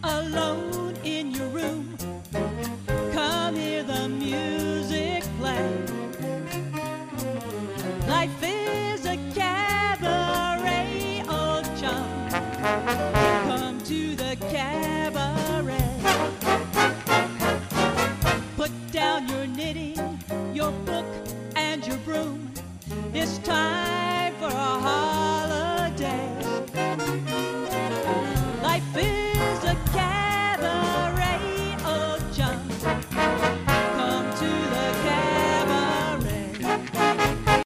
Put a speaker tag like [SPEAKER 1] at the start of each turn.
[SPEAKER 1] alone in your room. Come hear the music play. Life is a cabaret of charm.